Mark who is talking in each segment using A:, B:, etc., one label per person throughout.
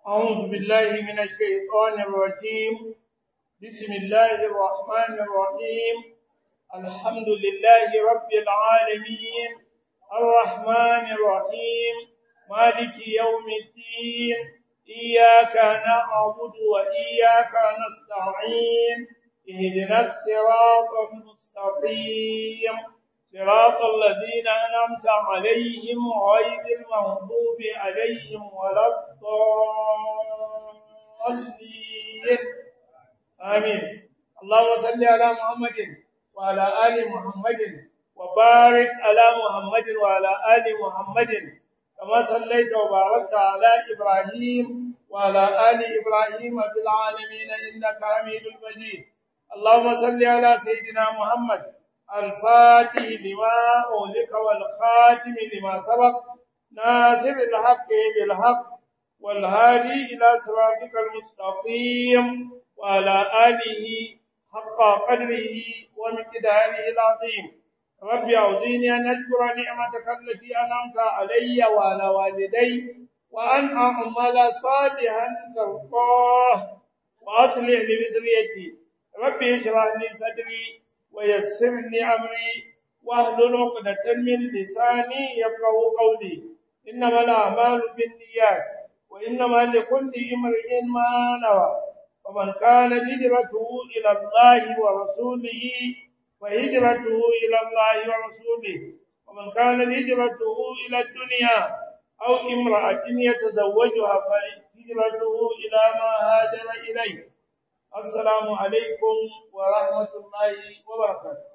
A: أعوذ بالله من الشيطان الرجيم بسم الله الرحمن الرحيم الحمد لله رب العالمين الرحمن الرحيم مالك يوم الدين إياك نعبد وإياك نستعين اهدنا الصراط المستقيم صراط الذين أنعمت عليهم غير المغضوب عليهم ولا الضالين آمين. اللهم صل على محمد وعلى آل محمد وبارك على محمد وعلى آل محمد كما صليت وباركت على إبراهيم وعلى آل إبراهيم في العالمين إنك حميد مجيد. اللهم صل على سيدنا محمد الفاتح لما أغلق والخاتم لما سبق ناصر الحق بالحق والهادي إلى صراطك المستقيم وعلى آله حق قدره ومقداره العظيم. رب أعوذني أن أشكر نعمتك التي أنعمت علي وعلى والدي وأن أعمل صالحا ترضاه وأصلح لذريتي. ربي اشرح لي صدري ويسر لي أمري واحلل عقدة من لساني يفقهوا قولي. إنما الأعمال بالنيات وإنما لكل امرئ ما نوى. ومن كانت هجرته إلى الله ورسوله فهجرته إلى الله ورسوله. ومن كانت هجرته إلى الدنيا أو امرأة يتزوجها فهجرته إلى ما هاجر إليه. السلام عليكم ورحمة الله وبركاته.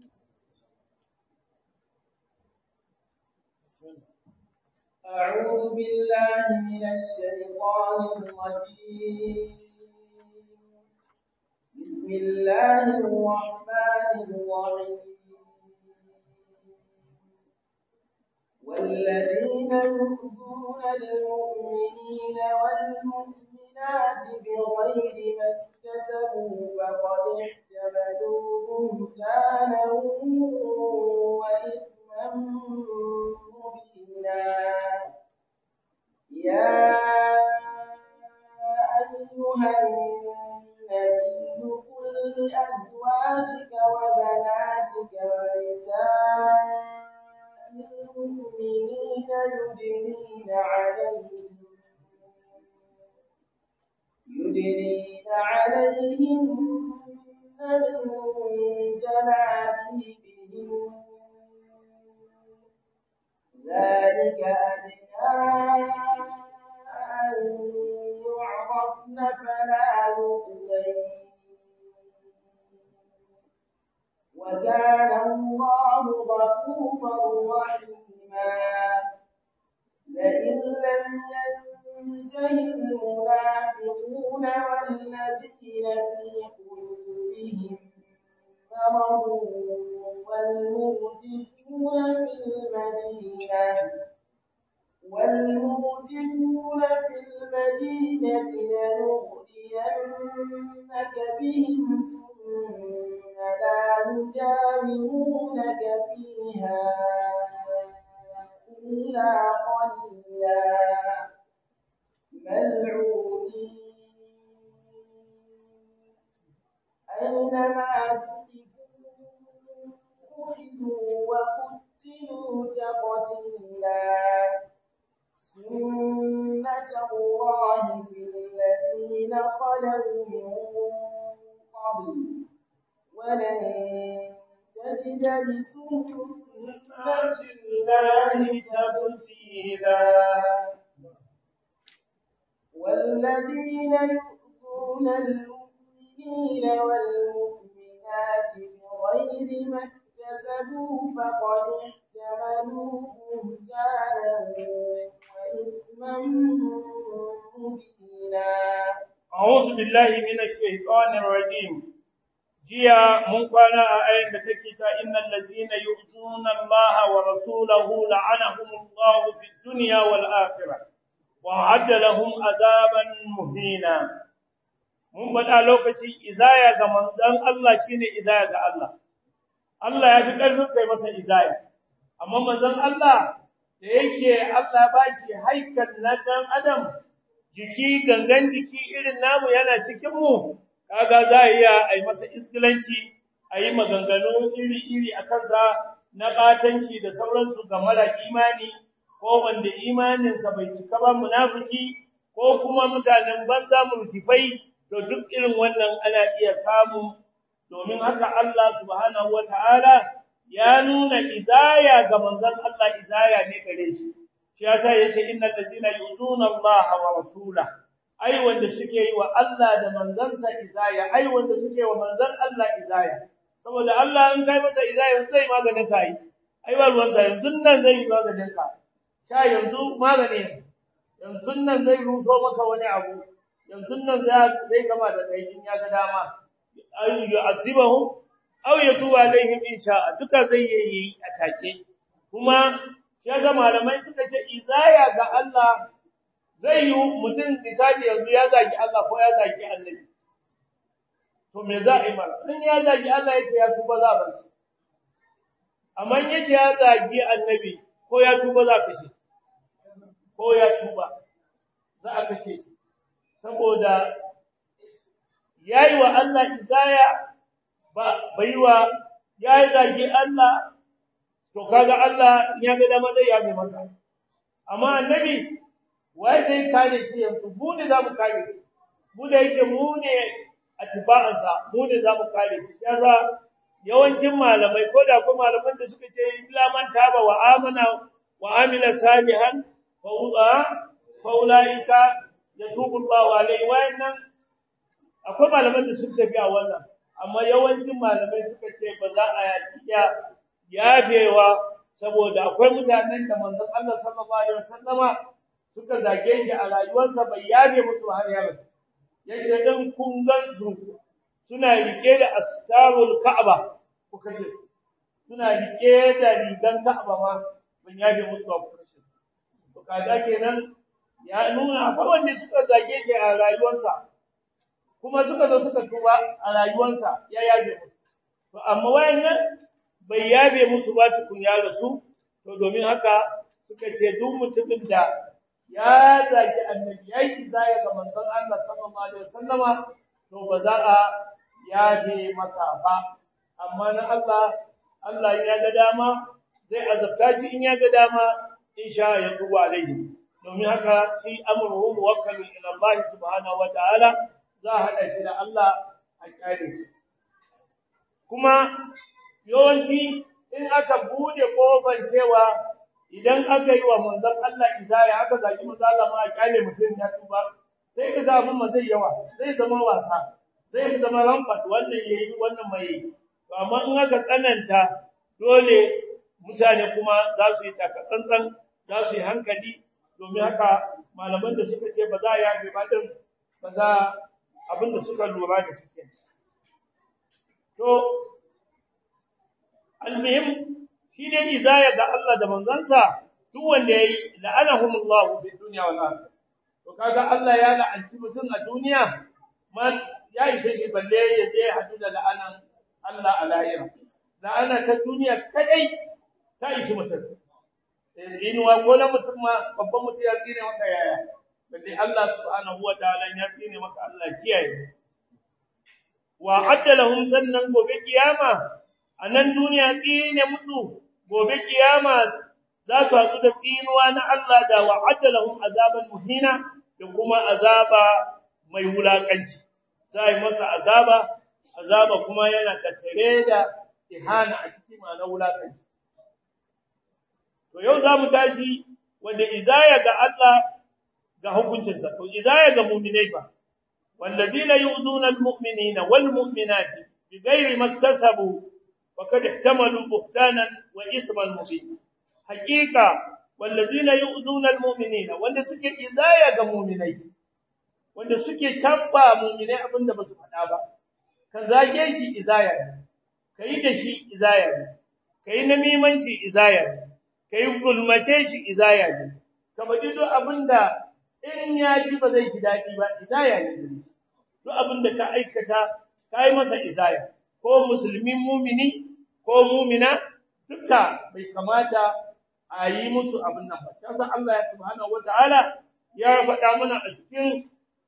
B: أعوذ بالله من الشيطان الرجيم. بسم الله الرحمن الرحيم. والذين يؤذون المؤمنين والمؤمنات بغير ما اكتسبوا فقد احتملوا بهتانا وإثما مبينا. يا أيها النبي قل لأزواجك وبناتك ونساء المؤمنين يدنين عليهن من جلابيبهن ذلك أدنى أن يعرفن فلا يؤذين. وكان الله غفورا رحيما. لئن لم ينته المنافقون والذين في قلوبهم مرض والمرجفون في المدينة لنغرينك بهم ثم لا يجاورونك فيها إلا قليلا ملعونين أينما ثقفوا أخذوا وقتلوا تقتيلا. سنة الله في الذين خلوا من قبل ولن تجد لسنة الله تبديلا. والذين يؤذون المؤمنين والمؤمنات بغير ما اكتسبوا فقد احتملوا بهتانا وإثما مبينا.
A: أعوذ بالله من الشيطان الرجيم. جيا من كان آية تكتا إن الذين يؤذون الله ورسوله لعنهم الله في الدنيا والآخرة وأعد لهم عذابا مهينا. mun faɗa lokacin izaya ga manzon Allah shine izaya ga Allah. Allah ya fi ƙarfin kai masa izaya. Amma manzon Allah da yake Allah ba shi haikal na ɗan adam jiki gangan jiki irin namu yana cikin mu kaga za a iya a yi masa iskilanci a yi maganganu iri-iri a kansa na batanci da sauransu ga mara imani ko wanda imaninsa bai cika ba munafiki ko kuma mutanen banza murtifai to duk irin wannan ana iya samu domin haka Allah subhanahu wataala ya nuna izaya ga manzon Allah izaya ne gare shi shi yasa yace innal ladina yuzuna Allah wa rasulahu ai wanda suke yi wa Allah da manzansa izaya ai wanda suke wa manzan Allah izaya saboda Allah in kai masa izaya zai maganin kai ai ba ruwan sa yanzu nan zai maganin ka sha yanzu magani yanzu nan zai ruso maka wani abu yanzu nan zai gama da kai in ya ga dama ay yu'azibuhum aw yatubu alaihim insha duka zai yi a take kuma shi yasa malamai suka ce izaya ga Allah zai yi mutum misali yanzu ya zagi Allah ko ya zagi annabi to me za a yi mara in ya zagi Allah yake ya tuba za a bar shi amma in yace ya zagi annabi ko ya tuba za a kashe ko ya tuba za a kashe shi saboda yayi wa Allah izaya bai wa yayi zagi Allah to kaga Allah ya ga dama zai yabe masa amma annabi wai zai kare shi yanzu mu ne za mu kare shi mu da yake mu ne atiba'ansa mu ne za mu kare shi yasa yawancin malamai ko da kuma malaman da suka ce illa man taba wa amana wa amila salihan fa ulaika yatubu Allahu alaihi wa innan akwai malaman da suka tafi a wannan amma yawancin malamai suka ce ba za a yafewa saboda akwai mutanen da manzon Allah sallallahu alaihi wasallama suka zage shi a rayuwarsa bai yabe musu har ya mutu yace dan kun gansu suna rike da astarul ka'aba ku kashe su suna rike da rigan ka'aba ma ban yabe musu ba ku kashe su to kaga kenan ya nuna akwai wanda suka zage shi a rayuwarsa kuma suka zo suka tuba a rayuwarsa ya yabe musu to amma wayannan bai yabe musu ba tukun ya rasu to domin haka suka ce duk mutumin da ya zagi annabi yayi izaya ga manzon Allah sallallahu alaihi wasallama to ba za a yabe masa ba amma na Allah ya ga dama zai azabta shi in ya ga dama insha ya tuba alaihi domin haka shi amruhu muwakkalun ila Allah subhanahu wataala za a hada shi da Allah a kare shi kuma yawanci in aka bude kofar cewa idan aka yi wa manzon Allah izaya aka zaki manzon Allah ma kale mutum ya tuba sai ka ga abun zai yawa zai zama wasa zai zama ramfat wannan yayi wannan mai yi to amma in aka tsananta dole mutane kuma za su yi takatsantsan za su yi hankali domin haka malaman da suka ce ba za a yafe ba din ba za abin da suka lura da suke to almuhim shi ne izaya ga Allah da manzansa duk wanda yayi la'anahumullahu fid dunya wal akhirah to kaga Allah ya la'anci mutum a duniya man ya ishe shi balle ya je hadu da la'anan Allah a lahira la'ana ta duniya kadai ta ishe mutum inuwa ko na mutum ma babban mutum ya tsine maka yaya balle Allah subhanahu wataala ya tsine maka Allah kiyaye wa addalahum sannan gobe kiyama anan duniya tsine mutu gobe kiyama za su haɗu da tsinuwa na Allah da wa'adda lahum azaban muhina da kuma azaba mai wulakanci za yi masa azaba kuma yana tattare da ihana a cikin ma'anar wulakanci to yau za mu tashi wanda izaya ga Allah ga hukuncinsa to izaya ga mu'minai fa wallazina yu'duna almu'minina walmu'minati bighairi maktasabu وقد احتملوا بهتانا واثما مبينا حقيقه والذين يؤذون المؤمنين wanda suke izaya ga mu'minai wanda suke tabba mu'minai abinda basu faɗa ba ka zage shi izaya kai da shi izaya kai namimanci izaya kai gulmace shi izaya ka faɗi duk abinda in ya ji ba zai ji dadi ba izaya ne duk abinda ka aikata kai masa izaya ko musulmin mumini ko mumina duka bai kamata a yi musu abin nan ba sai Allah subhanahu wataala ya faɗa mana a cikin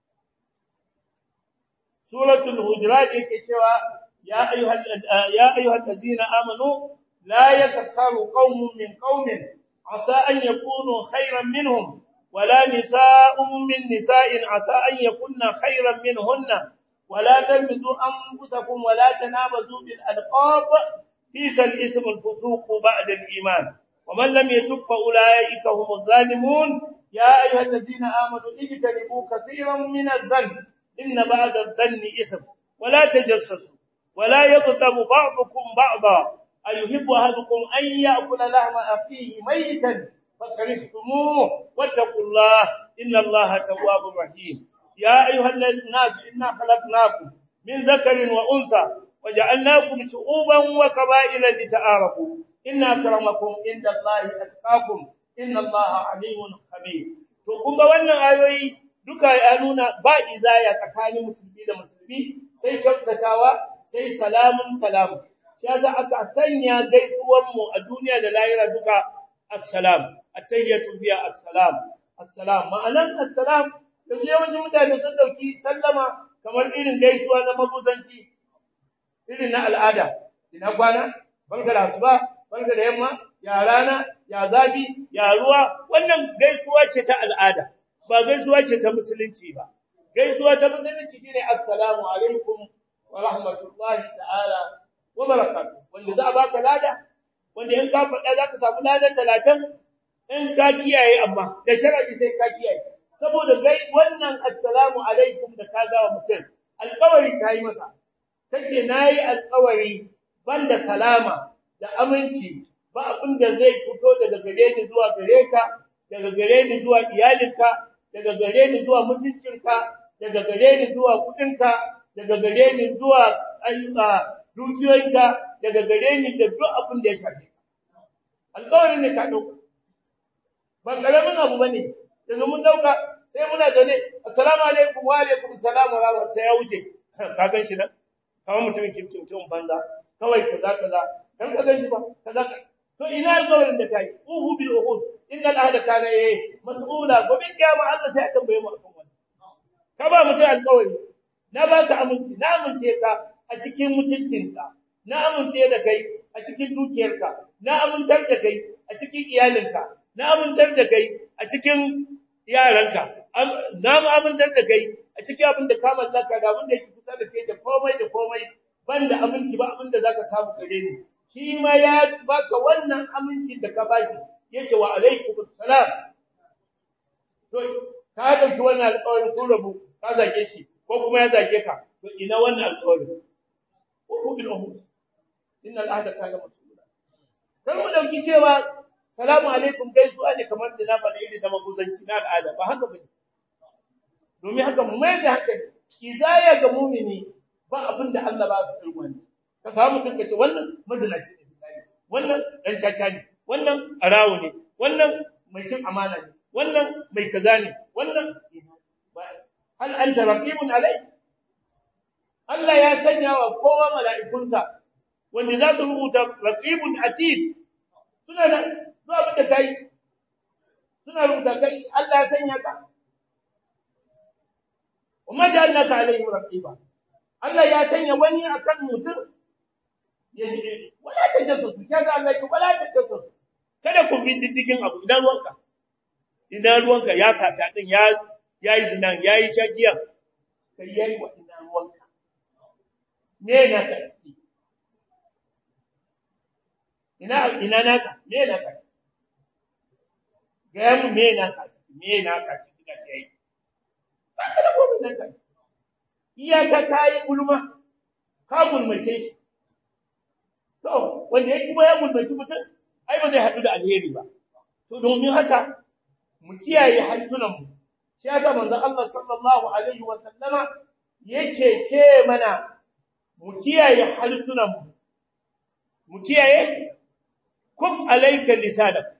A: suratul hujurat yake cewa ya ayyuhal ladina amanu la yasakharu qaumun min qaumin asa an yakunu khayran minhum wala nisaa'un min nisaa'in asa an yakunna khayran minhunna wala talbizu anfusakum wala tanabazu bil alqab bisa al ism al fusuq ba'da al iman ومن لم يتب فاولئك هم الظالمون يا ايها الذين امنوا اجتنبوا كثيرا من الظن إن بعد الظن إثم ولا تجسسوا ولا يغتب بعضكم بعضا أيحب أحدكم أن يأكل لحم أخيه ميتا فكرهتموه واتقوا الله إن الله تواب رحيم يا أيها الناس إنا خلقناكم من ذكر وأنثى وجعلناكم شعوبا وقبائل لتعارفوا إن أكرمكم عند الله أتقاكم إن الله عليم خبير to kun ga wannan ayoyi duka ya nuna ba izaya tsakanin musulmi da musulmi sai kyautatawa sai salamun salamu shi yasa aka sanya gaisuwan mu a duniya da lahira duka assalam at-tahiyyatu biya assalam ma'anan assalam da yawancin mutane sun dauki sallama kamar irin gaisuwa na maguzanci irin na al'ada ina kwana barka da asuba barka da yamma ya rana ya zabi ya ruwa wannan gaisuwa ce ta al'ada ba gaisuwa ce ta musulunci ba gaisuwa ta musulunci shine assalamu alaikum wa rahmatullahi ta'ala wa barakatuh wanda za a baka lada wanda in ka faɗa za ka samu lada 30 in ka kiyaye amma da sharadi sai ka kiyaye saboda wannan assalamu alaikum da ka ga mutum alƙawari kai masa kace nayi alƙawari banda salama da aminci ba abin da zai fito daga gare ni zuwa gare ka daga gare ni zuwa iyalinka daga gare ni zuwa mutuncinka daga gare ni zuwa kudinka daga gare ni zuwa dukiyoyinka daga gare ni da duk abin da ya shafe alƙawarin ne ka dauka ba karamin abu bane daga mun dauka sai muna gane assalamu alaikum wa alaikum assalam wa rahmatullahi sai ya wuce ka gan shi nan kawai mutumin mutum banza kawai kaza kan ka gan shi ba kaza to ina alƙawarin da kai uhu bil uhud inna al-ahda kana mas'ula gobe kiyama Allah sai ya tambaye mu akan wannan ka ba mutum alƙawari na baka aminci na amince ka a cikin mutuncinka na amince da kai a cikin dukiyarka na amintar da kai a cikin iyalinka na amintar da kai a cikin yaranka na amintar da kai a cikin abin da ka mallaka da abin da yake kusa da kai da komai banda aminci ba abin da zaka samu gare ni shi ma ya baka wannan amincin da ka bashi yace wa alaikumus salam to ka dauki wannan alƙawarin kun rabu ka zage shi ko kuma ya zage ka to ina wannan alƙawarin ko bil uhud innal ahda kana mas'ula dan mu dauki cewa salamu alaikum gaisuwa ne kamar da na faɗa irin da maguzanci na al'ada ba haka bane domin haka mu mai da haka izaya ga mu'mini ba abin da Allah ba su irwani ka samu mutum kace wannan mazinaci ne wannan dan caca ne wannan arawo ne wannan mai cin amana ne wannan mai kaza ne wannan hal anta raqibun alai Allah ya sanya wa kowa mala'ikunsa wanda za su rubuta raqibun atid suna nan zuwa abin da kai suna rubuta kai Allah ya sanya ka umma ja'alnaka alaihim raqiba Allah ya sanya wani akan mutum wala tajassus kaga Allah ya wala tajassus kada ku bi diddigin abu idan ruwanka ya sata din yayi zinan yayi shagiya kai yayi wa idan ruwanka me na ka ina naka me na ka ga mu me na ka da yayi ba kada ko me na ka iyaka kai gulma ka gulmace shi to wanda yake kuma ya gulmaci mutum ai ba zai hadu da alheri ba to domin haka mu kiyaye harsunan mu shi yasa manzon Allah sallallahu alaihi wasallama yake ce mana mu kiyaye harsunan mu kiyaye kuf alayka lisanak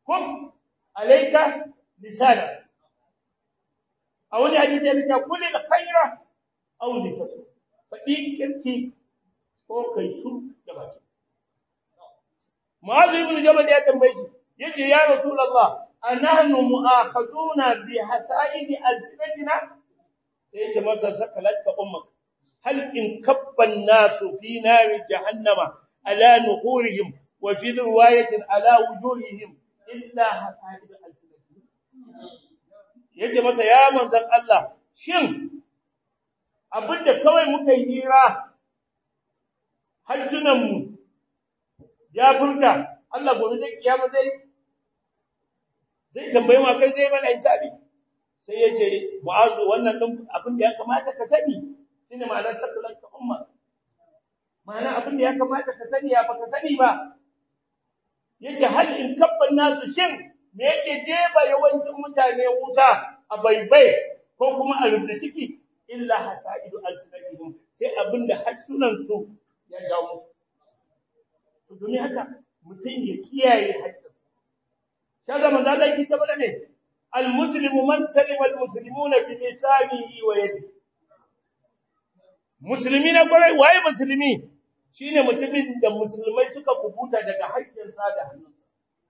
A: a wani hadisi ya ce kulil khaira aw litasu fadi kirki ko kai su da baki Mu'adh ibn Jabal ya tambaye shi yace ya Rasulullah anahnu mu'akhaduna bi hasaidi alsinatina sai yace masa sakalatka ummak hal in kabban nasu fi nari jahannama ala nuhurihim wa fi riwayatin ala wujuhihim illa hasaid alsinatina yace masa ya manzon Allah shin abinda kawai muka yi hira harsunan mu ya furta Allah gobe zai kiyama zai tambaye mu kai zai mana hisabi sai yace mu'azu wannan din abin da ya kamata ka sani shine ma'anar sakulan ka umma ma'ana abin da ya kamata ka sani ya baka sani ba yace hal in kabban nasu shin me yake jeba yawancin mutane wuta a baibai ko kuma a rubda ciki illa hasaidu alsinatihim sai abin da harsunan su ya jawo musu to domin haka mutum ya kiyaye harshen kaga manzo Allah yake cewa ne almuslimu man salima almuslimuna bi lisanihi wa yadihi muslimi na kwarai waye muslimi shine mutumin da musulmai suka kubuta daga harshen sa da hannunsa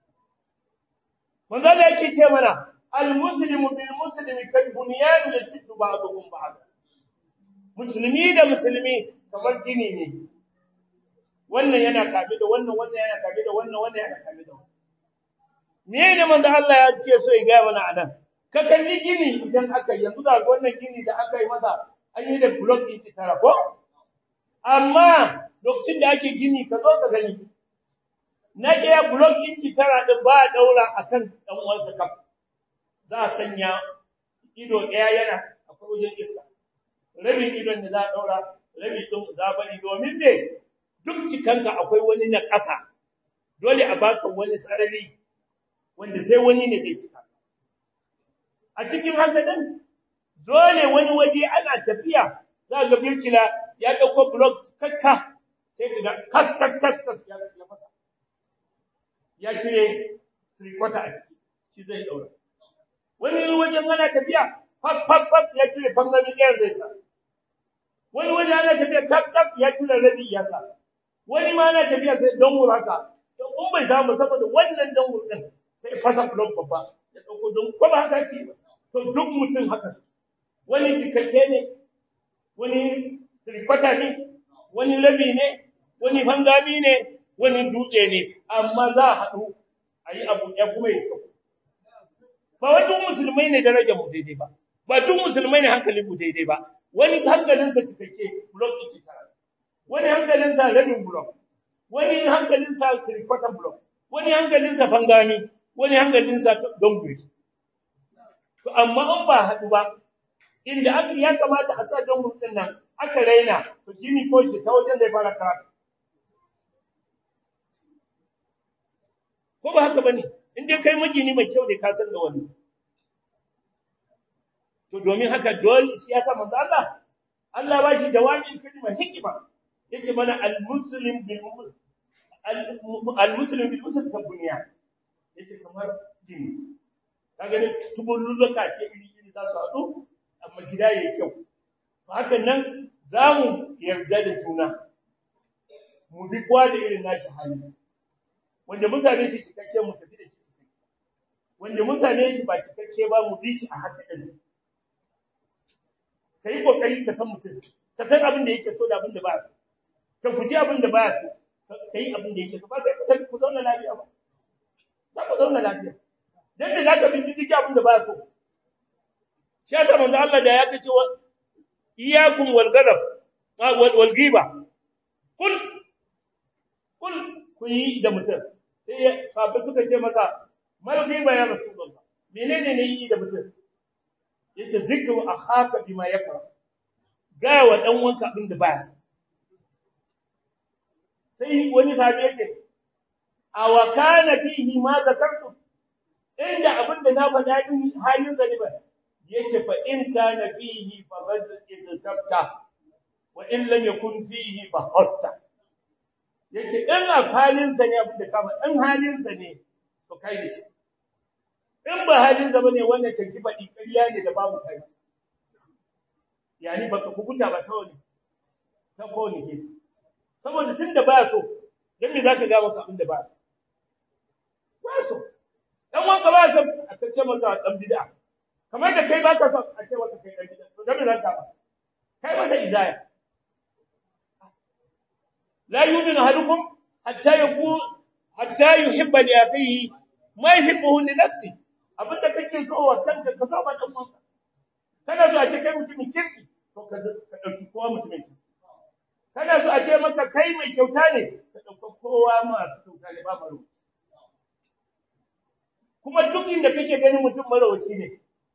A: manzo Allah yake ce mana almuslimu bil muslimi kal bunyan yashuddu ba'duhum ba'd muslimi da muslimi kamar gini ne wannan yana kabe da wannan yana kabe da wannan yana kabe da wannan me ne manzo Allah ya ce so ya ga mana anan ka kalli gini idan aka yanzu da wannan gini da aka yi masa an yi da block inci tara ko amma lokacin da ake gini ka zo ka gani na ga block inci tara din ba daura akan dan uwansa kaf za a sanya ido daya yana akwai wajen iska rabin idon da za a daura rabi din za bari domin ne duk cikanka akwai wani na ƙasa dole a baka wani sarari wanda sai wani ne zai cika a cikin haka din dole wani waje ana tafiya za ga birkila ya dauko block kakka sai kaga kas ya masa ya cire sirkwata a ciki shi zai daura wani wajen ana tafiya fak ya cire fangami ɗayan zai sa wani waje ana tafiya kak ya cire rabi ya sa wani ma ana tafiya sai dangul haka to kun bai samu saboda wannan dangul din sai fasa block babba ya dauko don ko ba haka ke to duk mutum haka su wani cikakke ne wani trikwata ne wani labi ne wani fangami ne wani dutse ne amma za a haɗu a yi abu ya kuma yi kyau ba wai duk musulmai ne darajar mu daidai ba ba duk musulmai ne hankalin mu daidai ba wani hankalinsa cikakke block ɗin tara wani hankalinsa rabin block wani hankalinsa trikwata block wani hankalinsa fangami wani hankalinsa donguri to amma an ba haɗu ba inda aka ya kamata a sa donguri din nan aka raina to gini ko shi ta wajen zai fara karatu ko ba haka bane in dai kai magini mai kyau da ka san da wannan to domin haka dole shi yasa manzo Allah ba shi jawabin kalmar hikima yace mana al-muslim bil muslim ka bunya yace kamar gini kaga ne tubulluka ce iri za su haɗu amma gida yayi kyau to hakan nan zamu yarda da juna mu bi kwa da irin nashi hali wanda mun same shi cikakke mu tafi da shi cikakke wanda mun same shi ba cikakke ba mu bi shi a haka din kai kokari ka san mutum ka san abin da yake so da abin da ba ka guji abin da ba so kai abin da yake so ba sai ku zauna lafiya ba za ku zauna lafiya dan da zaka bi duk abin da ba so shi yasa manzo Allah da ya ce iyyakum wal ghadab wal ghiba kul ku yi da mutum sai sahabbai suka ce masa mal ghiba ya rasulullah menene ne yi da mutum yace zikru akhaka bima yakra ga wa dan wanka abin da ba sai wani sahabi yace aw kana fihi ma zakartu inda abin da na faɗa din halin zaliba yace fa in kana fihi fa bad idtabta wa in lam yakun fihi fa hatta yace in a halin sa ne abin da ka faɗa in halin sa ne to kai da shi in ba halin sa bane wannan tanki faɗi ƙarya ne da babu kai yani baka kubuta ba ta wani ta ko ne ke saboda tunda ba so dan me zaka ga masa abin da ba so dan wanka ba so ce masa dan bid'a kamar da kai baka son a ce maka kai dan bid'a to dan me zaka masa kai masa izaya la yu'minu ahadukum hatta yuhibba li akhihi ma yuhibbu li nafsi abinda kake so wa kanka ka so ba dan uwanka kana so a ce kai mutumin kirki to ka dauki kowa mutumin kirki kana so a ce maka kai mai kyauta ne ka dauka kowa masu kyauta ne ba maro kuma duk inda kake ganin mutum marawaci ne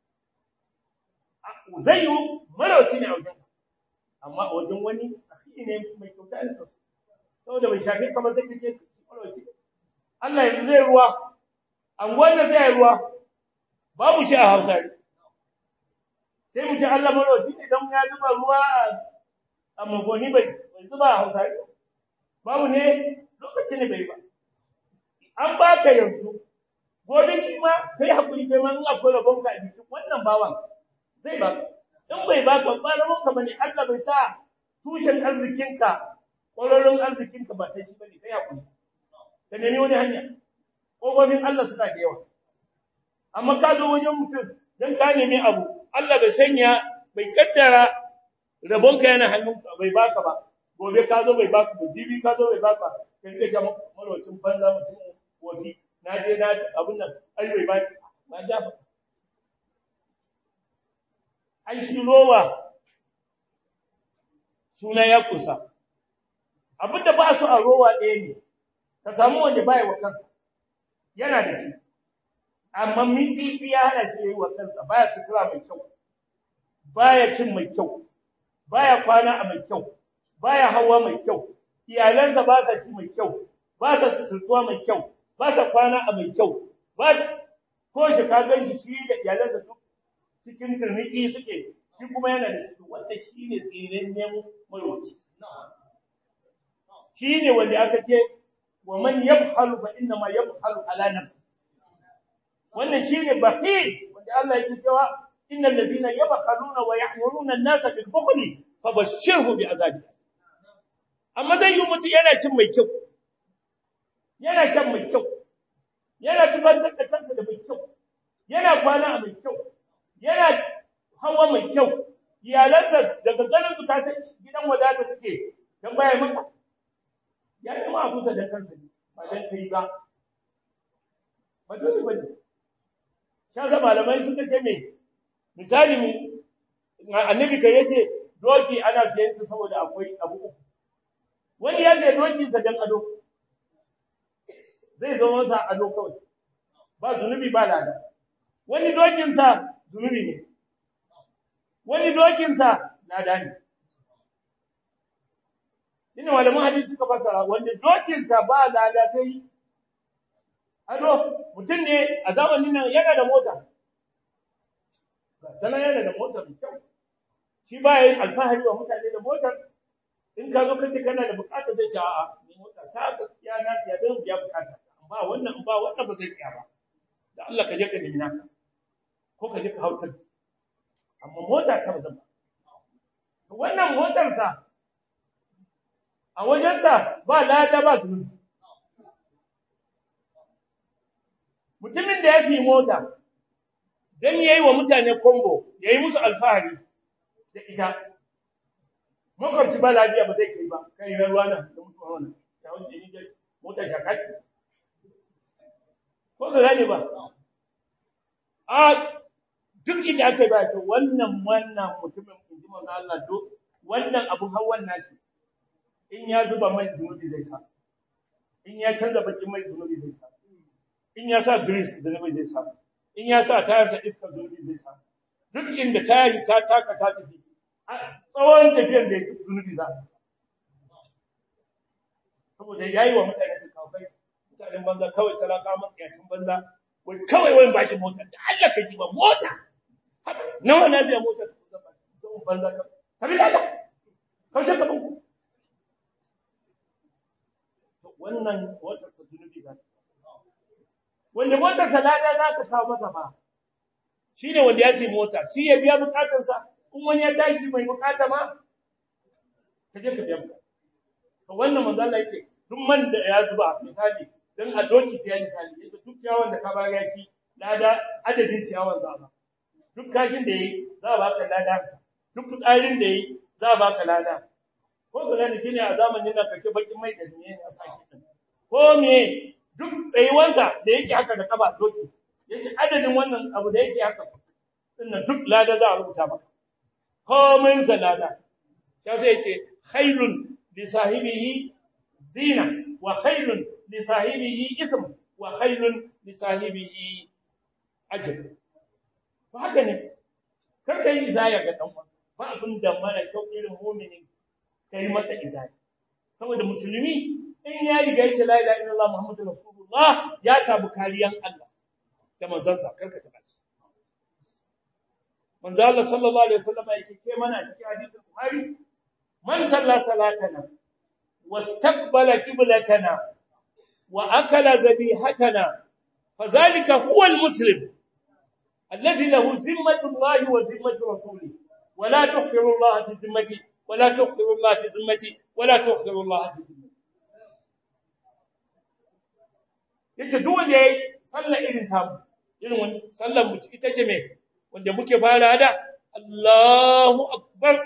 A: zai yi marawaci ne a wajen amma a wajen wani sahi ne mai kyauta ne sosai saboda bai shafe kamar sai kace marawaci Allah yanzu zai ruwa anguwan da zai ruwa babu shi a Hausa sai mu ce Allah marawaci ne dan ya zuba ruwa a magoni bai zuba a Hausa babu ne lokacin ne bai ba an baka yanzu gobe shi ma kai hakuri kai ma in akwai rabon ka a jikin wannan bawan zai ba in bai baka ba rabon ka bane Allah bai sa tushen arzikinka ƙwararrun arzikinka ba ta shi bane kai hakuri ka nemi wani hanya ƙofofin Allah suna da yawa amma ka zo wajen mutum dan ka nemi abu Allah bai sanya bai kaddara rabon ka yana hannunka bai baka ba gobe ka zo bai baka ba jibi ka zo bai baka kai ka jama marwacin banza mutum wofi na je na abun nan ai bai ba ba ja ba ai shi rowa suna ya kusa abinda ba su a rowa ɗaya ne ka samu wanda baya wa kansa yana da shi amma miki ya hana shi yi wa kansa baya sutura mai kyau baya cin mai kyau baya kwana a mai kyau baya hawa mai kyau iyalansa ba sa ci mai kyau ba sa suturtuwa mai kyau ba sa kwana a mai kyau ba ko shi ka ganshi shi da iyalansa duk cikin turniki suke shi kuma yana da shi wanda shi ne tsirannen marwaci shi ne wanda aka ce wa man yabhalu fa inna ma yabhalu ala nafsi wannan shi ne bakhil wanda Allah yake cewa innal ladina yabkhaluna wa ya'muruna an-nasa bil bukhli fabashshirhu bi azabi amma dai mutu yana cin mai kyau yana shan mai kyau yana tubantar da kansa da mai kyau yana kwana a mai kyau yana hawa mai kyau iyalansa daga ganin su ka san gidan wadata suke dan baya maka ya yi ma kusa da kansa ne ba dan kai ba ba dole ba ne shasa malamai suka ce me misali mu annabi kai yace doki ana siyan su saboda akwai abu uku wani ya ce dokin sa dan ado zai zo masa ado kawai ba zunubi ba lada wani dokin sa zunubi ne wani dokin sa lada ne ina malaman hadisi suka fasara wanda dokin sa ba lada sai ado mutum ne a zamanin nan yana da mota sanan yana da mota mai kyau shi ba yin alfahari wa mutane da motar in ka zo kace kana da bukata zai ce a'a ni mota ta gaskiya na siya don biya bukata ba wannan ba zai kiya ba da Allah ka je ka nemi naka ko ka je ka hautar amma mota ta bazan ba wannan motar sa a wajen sa ba lada ba zunubi mutumin da ya fi mota dan yayi wa mutane kombo yayi musu alfahari da ita makwabci ba lafiya ba zai kai ba kai ran ruwa nan da mutuwa wannan ya wuce ni da mota shakaci ko ga gane ba a duk inda aka yi ba to wannan mutumin inji manzo Allah do wannan abun hawan naci in ya zuba mai zunubi zai sa in ya canza bakin mai zunubi zai sa in ya sa grease zunubi zai sa in ya sa tayarsa iskar zunubi zai sa duk inda tayi ta taka ta tafi tsawon tafiyar da zunubi za saboda yayi wa mutane su kawai mutanen banza kawai talaka matsayacin banza wai kawai wai bashi mota da Allah ka ji ba mota nawa na zai mota ta banza tabi da kauce ka bunku wannan motar sa zunubi za wanda motar sa lada za ta kawo masa ba shine wanda ya ce mota shi ya biya bukatarsa in wani ya tashi mai bukata ma ka je ka biya bukata to wannan manzo Allah yake duk man da ya zuba misali dan a doki sai ya misali yace duk ciyawan da ka ba yaki lada adadin ciyawan za a ba duk kashin da yayi za a baka lada duk fitsarin da yayi za a baka lada ko gani shine a zamanin nan kace bakin mai da ne a saki din ko me duk tsayuwansa da yake haka da kaba doki yace adadin wannan abu da yake haka dinnan duk lada za a rubuta maka komai sa lada sai yace khairun li sahibihi zina wa khairun li sahibihi ism wa khairun li sahibihi ajr ba haka ne kar kai izaya ga dan uwa ba abin da mara kyau irin mu'minin kai masa izaya saboda musulmi in ya riga ya ce la ilaha illallah muhammadur rasulullah ya samu kariyan Allah da manzansa karka taba shi manzo Allah sallallahu alaihi wasallam yake ce mana cikin hadisin Buhari man salla salatana wastaqbala qiblatana wa akala zabihatana fadhalika huwa almuslim alladhi lahu zimmatu Allah wa zimmatu rasulih wa la tughfiru Allah bi zimmati wa la tughfiru Allah bi zimmati wa la tughfiru Allah bi zimmati yace duk wanda yayi sallar irin tamu irin wannan sallar mu ita ce me wanda muke fara da Allahu akbar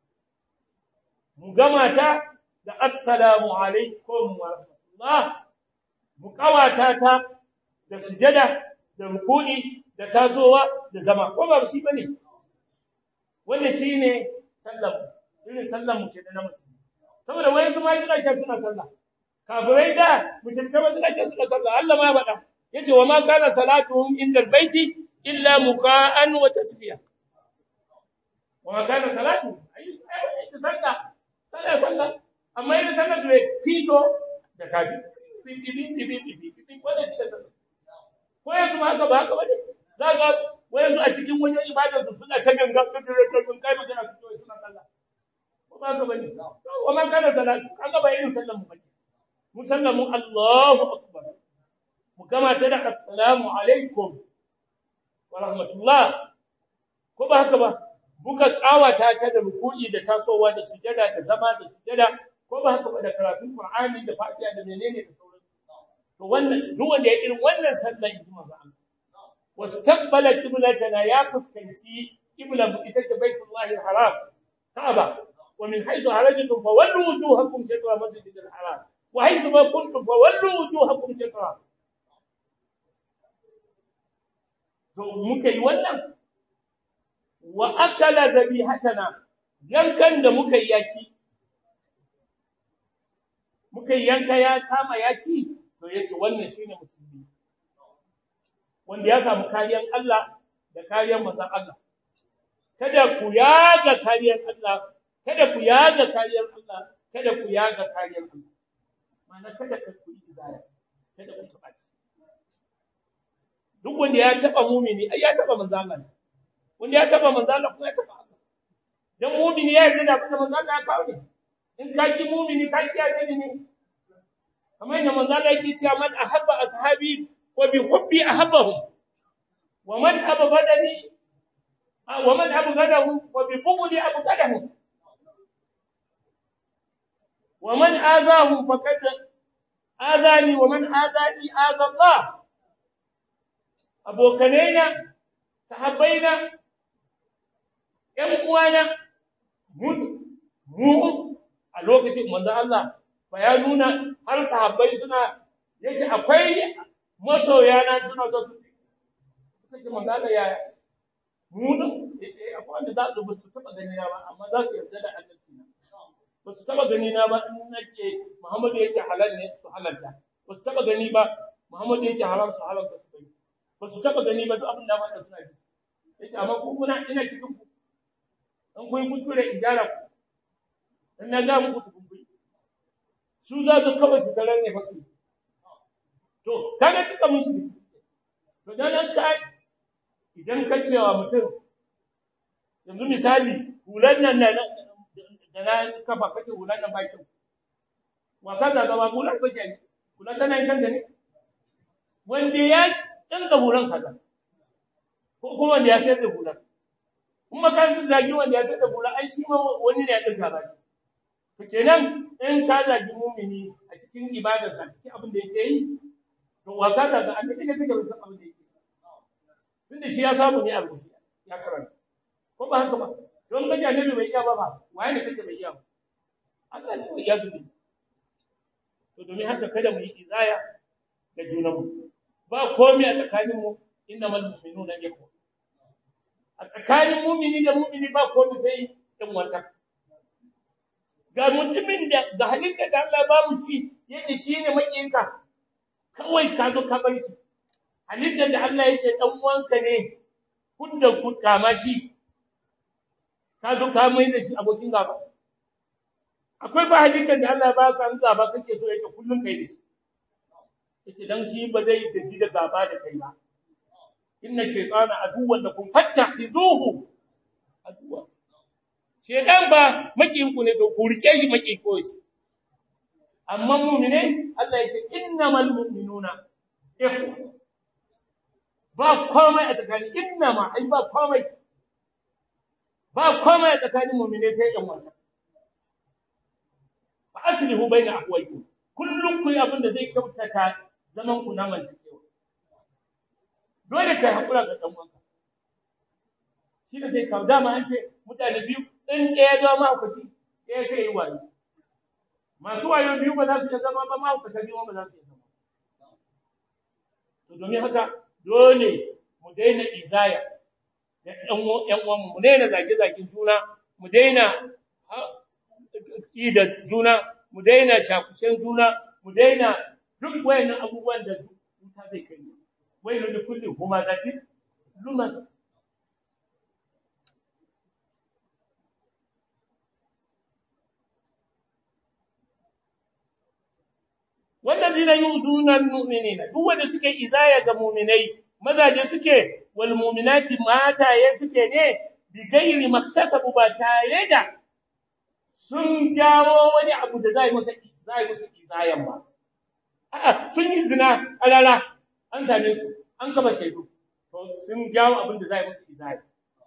A: mu gama ta da assalamu alaikum wa rahmatullah mu kawata ta da sujada da ruku'i da tazowa da zama ko ba shi bane wannan shine sallar irin sallar mu ke da na musulmi saboda wayan su ma yana cewa suna sallah kafirai da mushrikai ba suna cewa suna sallah Allah ma ya faɗa yace wa ma kana salatuhum indal baiti illa muka'an wa tasbiya wa ma kana salatuhum ai sallah amma idan sallah ne tito da kaji bibi wanda shi da sallah ko yanzu ma haka ba haka bane zaka wayansu a cikin wajen ibadar su suna ta ganga kai magana su suna sallah ko ba haka bane wa ma kana salatu kaga ba irin sallan mu bane musallamu Allahu akbar mu gama ta da assalamu alaikum wa rahmatullah ko ba haka ba buka kawata ta da ruku'i da tasowa da sujada da zama da sujada ko ba haka ba da karatun Qur'ani da Fatiha da menene da sauran to wannan duk wanda ya irin wannan sallar in manzo Allah wastaqbala qiblatana ya fuskanci qiblan ita ce baitullahi alharam Kaaba wa min haythu harajatum fawallu wujuhakum shatra masjidil haram wa haythu ma kuntum fawallu wujuhakum shatra to muka yi wannan wa akala zabihatana yankan da muka yi yaki muka yi yanka ya kama yaki to yace wannan shine musulmi wanda ya samu kariyar Allah da kariyar manzon Allah kada ku yaga kariyar Allah kada ku yaga kariyar Allah kada ku yaga kariyar Allah ma'ana kada ka ku yi izaya kada ku taba duk wanda ya taba mumini ai ya taba manzon Allah wanda ya taba manzon Allah kuma ya taba Allah dan mumini ya yarda da abin da manzon Allah ya kawo ne in ka ki mumini ka ki addini ne kamar yadda manzon Allah yake cewa man ahabba ashabi wa bi hubbi ahabbahum wa man abghadani wa man abghadahu wa bi bughdi abghadahum wa man azahum faqad azani wa man azani aza Allah abokanaina sahabbaina ƴan uwana mu a lokacin manzo Allah ba ya nuna har sahabbai suna yace akwai masoya na suna so su kace manzo Allah ya mu din yace akwai wanda za su taba gani na ba amma za su yarda da annabi na ba su taba gani na ba in nace Muhammadu yace halal ne su halalta ba su taba gani ba Muhammadu yace haram su halalta su gani ba su taba gani ba duk abin da ba suna ji yace amma ku kuna ina cikin ku an koyi kuskure ijara ku in na ga muku tukun su za su kaba su tarar ne fa su to kaga kika musu to dan ka idan ka cewa mutum yanzu misali hulan nan da na kafa kace hulan nan ba kyau wa kaza ga ba hulan ba ce hulan tana yin kanta ne wanda ya dinga hulan kaza ko kuma wanda ya sayar da hulan kuma ka san zagi wanda ya sayar da hulan ai shi ma wani ne ya dinga ba shi to kenan in ka zagi mumini a cikin ibadarsa cikin abin da yake yi to wa kaza ga annabi ne kake san abin da yake tunda shi ya samu ne a rubuce ya karanta ko ba haka ba don kaje annabi bai iya ba waye ne kace bai iya ba Allah ne bai iya dubi to domin haka kada mu yi izaya ga junanmu ba komai a tsakaninmu innamal mu'minuna ikhwa a tsakanin mu'mini da mu'mini ba komai sai ɗan wata ga mutumin da halitta da Allah ba mu shi yace shine makiyinka kawai ka zo ka bar shi halitta da Allah yace dan uwanka ne kun da ku kama shi ka zo ka mai da shi abokin gaba akwai ba halitta da Allah ba ka gaba kake so yace kullun kai da shi yace dan shi ba zai gaji da gaba da kai ba inna shaytana aduwwan lakum fattakhizuhu aduwwa shedan ba makinku ne to ku rike shi makiko shi amma mu'mine Allah yace innamal mu'minuna ikhwa ba komai a tsakanin innama ai ba komai a tsakanin mu'mine sai ɗan wata fa aslihu baina akhwaykum kullun ku abin da zai kyautata zaman ku na mantakewa dole kai hakura ga dan wanka shi ne sai ka dama an ce mutane biyu in ɗaya zama mahaukaci ɗaya sai yi wani masu wayo biyu ba za su iya zama ba mahaukata biyu ba za su iya zama to domin haka dole mu daina izaya da ƴan uwanmu mu daina zage-zagen juna mu daina yi da juna mu daina shakushen juna mu daina duk wayannan abubuwan da ta zai kai wayar da kullu huma zatin lumaz wallazina yuzuna almu'minina duk wanda suke izaya ga mu'minai mazaje suke wal mu'minati mataye suke ne bi gairi maktasabu ba tare da sun jawo wani abu da zai musu izayan ba a'a sun yi zina alala an same su an kaba shaidu to sun jawo abin da zai musu izaya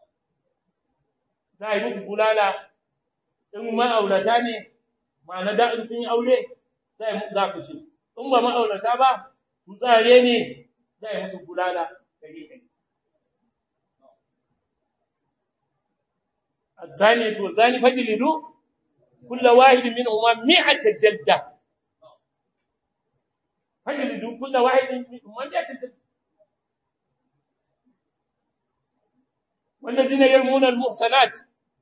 A: zai musu bulala in ma'aurata ne ma'ana da in sun yi aure za ku shi in ba ma'aurata ba su tsare ne zai musu bulala kare الزانية والزاني فاجلدوا كل واحد منهما 100 جلدة فاجلدوا كل واحد منهما 100 جلدة والذين يرمون المحصنات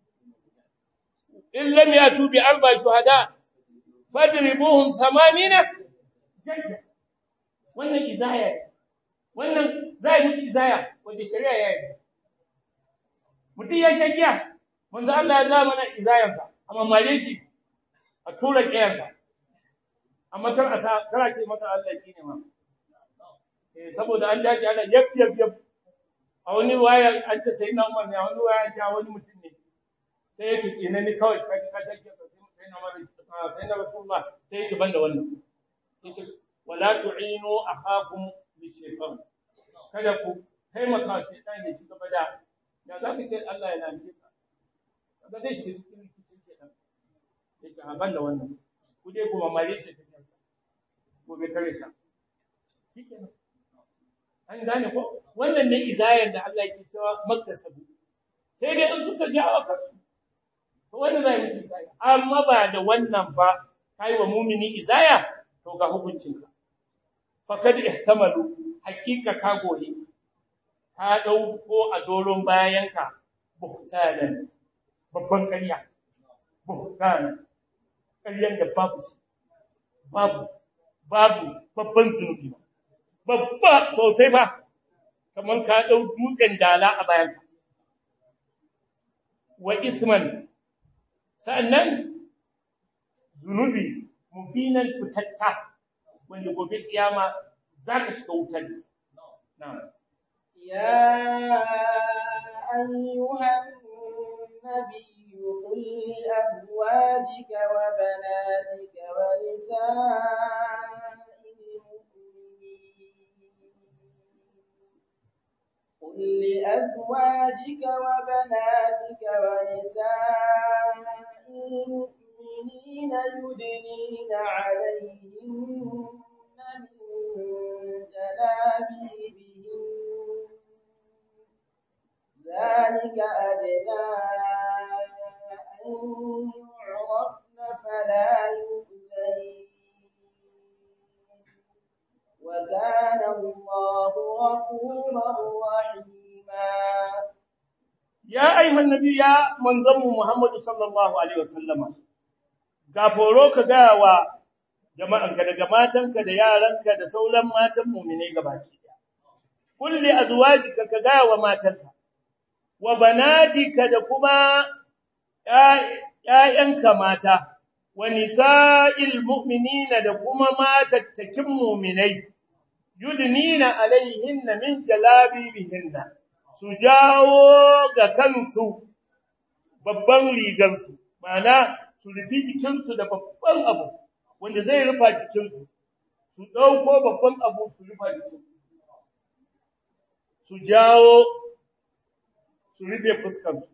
A: إن لم يأتوا ب4 شهداء فاضربوهم 80 جلدة wannan izaya wannan zai mutu izaya wanda shari'a ya yi mutum ya shagiya manzo Allah ya ga mana izayansa amma mare shi a tura kiyansa amma kar a sa kar a ce masa Allah ki ne ma saboda an jaji ana yab a wani waya an ce sai na Umar ne a wani waya an ce wani mutum ne sai ya ce ne ni kawai ka shagiya sai na Umar sai na Rasulullah sai ya ce banda wannan yace wala tu'inu akhakum bi shaytan kada ku taimaka shaytan ya ci gaba da za ka ce Allah ya lance ka ga zai shiga cikin rikicin shaytan yace a banda wannan ku dai kuma mare shi ta kansa ko bai kare sa shikenan an gane ko wannan ne izayar da Allah yake cewa maktasabu sai dai in suka jawo kansu to wanda zai musu izaya amma ba da wannan ba kai wa mu'mini izaya to ga hukuncinka fakad ihtamalu hakika ka goyi ka dauko a doron bayanka buhtanan babban ƙarya buhtanan ƙaryan da babu babban zunubi babba sosai ba kamar ka dau dutsen dala a bayanka wa isman sannan zunubi mubinan fitatta wanda gobe kiyama zaka shiga wutar na'am
B: ya ayyuhan nabiyyu qul li azwajika wa banatika wa nisa'il mu'minin qul li azwajika wa banatika wa nisa'il المؤمنين يدنين عليهن من جلابيبهن ذلك أدنى أن يعرفن فلا يؤذين وكان الله غفورا رحيما.
A: يا أيها النبي يا منظم محمد صلى الله عليه وسلم gaforo ka ga wa jama'anka da matanka da yaranka da sauran matan mu'mine gabaki daya kulli azwajika ka ga wa matanka wa banatika da kuma ƴaƴanka mata wa nisa'il mu'minina da kuma matattakin mu'minai yudnina alaihinna min jalabibihinna su jawo ga kansu babban rigarsu ma'ana su rufi jikinsu da babban abu wanda zai rufa jikinsu su dauko babban abu su rufa jikinsu su jawo su rufe fuskarsu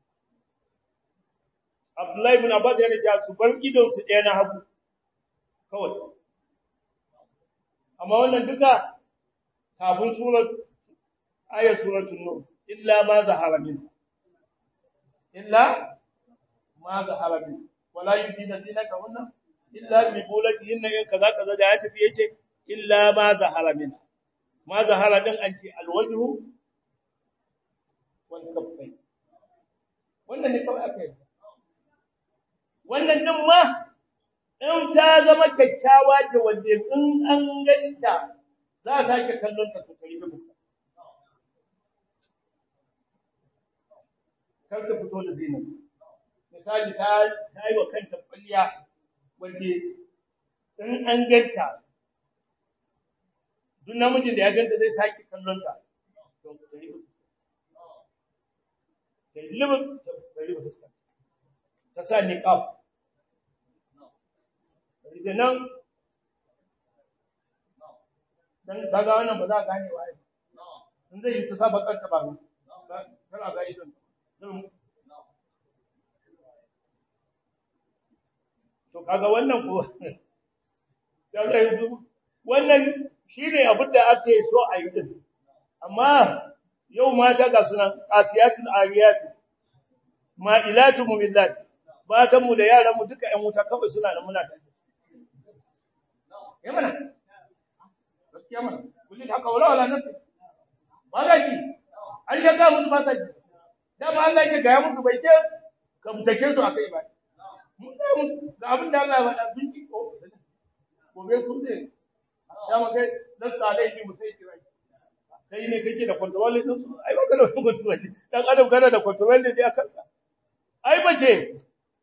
A: Abdullahi ibn Abbas yana cewa su bar idon su ɗaya na hagu kawai amma wannan duka kafin ayat suratul nur illa ma zahara min illa ma zahara min wala yubina zinatahunna illa bi bulatihinna in kaza kaza da ya tafi yace illa ma zahara min ma zahara din an ce alwajhu wal kaffain wannan ne kawai akai wannan din ma in ta zama kyakkyawa ce wanda in an ganta za a sake kallon ta to kai fuska kar ta fito da zina misali ta yi wa kanta kwalliya wanda in an ganta duk namijin da ya ganta zai sake kallon ta to kai libu fuska ta sa niqab da nan dan kaga wannan ba za ka gane waye in zai yi ta saba kanta ba kana ga idon to kaga wannan ko sai wannan shine abin da ake so a yi din amma yau mata ga sunan asiyatul ariyat ma'ilatu mumillat matan mu da yaran mu duka ƴan wuta kawai suna da muna tafi yamana gaskiya mana kulli haka wala nafsi ba za ki an shaga musu ba sa ji dama Allah ya ga musu bai ce ka mutake su akai ba mun ga musu ga abin da Allah ya faɗa sun ki ko gobe sun ne dama kai lasta laifi mu sai kirai kai ne kake da control din su ai ba ka da control dan adam kana da control din akan ka ai bace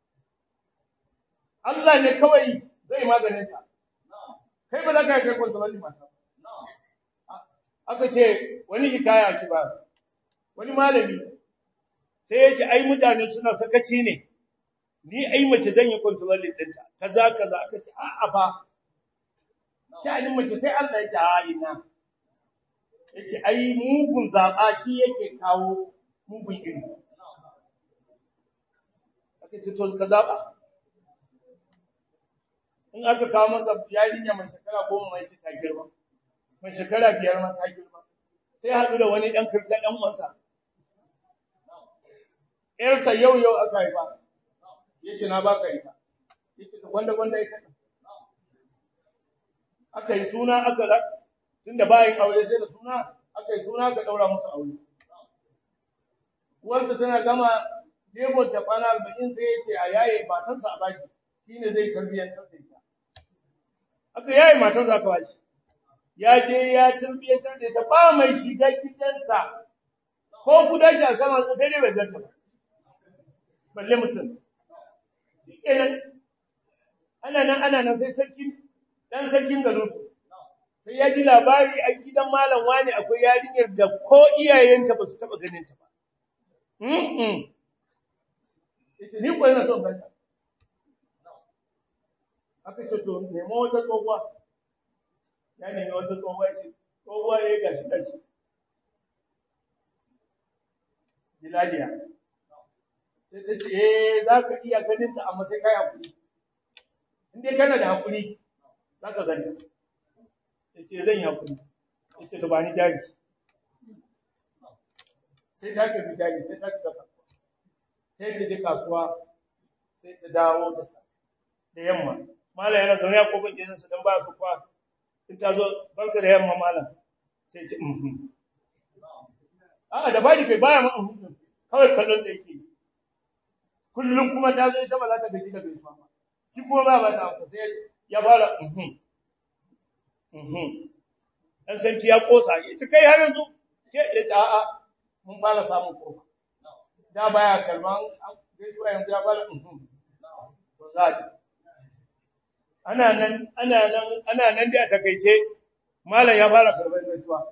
A: Allah ne kawai zai maganin ta kai ba za ka kai control din mata aka ce wani hikaya ki ba wani malami sai ya ce ai mutane suna sakaci ne ni ai mace zan yi control ɗinta kaza kaza aka ce a'a fa sha'anin mace sai Allah ya ce a ina yace ai mugun zaba shi yake kawo mugun iri aka ce to ka zaba in aka kawo masa yarinya mai shekara 10 mai ce ta girma mai shekara 5 ma ta girma sai haɗu da wani ɗan kirta ɗan uwansa ƴarsa yau aka haifa yace na baka ita yace to gwanda ita aka yi suna tunda bayin aure sai da suna aka yi suna ka daura musu aure wanda tana gama jebon ta kwana 40 sai yace a yaye matarsa a bashi shine zai tarbiyantar da ita aka yaye matarsa aka bashi ya je ya tarbiyantar da ita ba mai shiga gidansa ko gudaji a sama sai dai bai ganta ba balle mutum kenan ana nan sai sarkin garin su sai ya ji labari a gidan malam wani akwai yarinyar da ko iyayenta ba su taba ganin ta ba yace ni ko ina son ganta aka ce to nemo wata tsohuwa ya nemi wata tsohuwa ce tsohuwa ya gashi Dilaliya sai ta ce za ka iya ganin ta amma sai kai hakuri in dai kana da hakuri za ka ganta yace zan yi hakuri yace to ba ni jari sai ta ka bijani sai ta shiga kasuwa sai ta je kasuwa sai ta dawo da yamma malam yana zaune a kofar gidansa dan ba su kwa in ta zo barka da yamma malam sai ce a'a da bari kai baya ma kawai kallon da yake kullum kuma ta zo ita ba za ta gaji da gaisuwa ba shi kuma ba ta amsa sai ya fara dan sarki ya kosa ya ce kai har yanzu ke ya ce a'a mun fara samun kofa da baya kalman gaisuwa yanzu ya fara to za ta ana nan da a takaice malam ya fara karban gaisuwa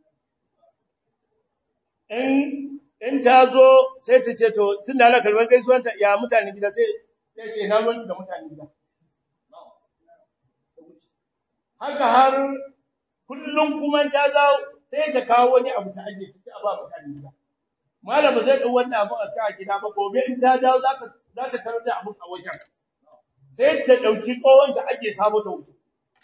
A: in ta zo sai ta ce to tun da ana karban gaisuwanta ya mutane gida sai ce na ruwanki da mutane gida haka har kullum kuma ta zo sai ta kawo wani abu ta aje ta ba mutane gida malam ba zai dau wannan abu a kai gida ba gobe in ta dawo za ta tarar da abun a wajen sai ta dauki tsohon ta aje sabo ta wuce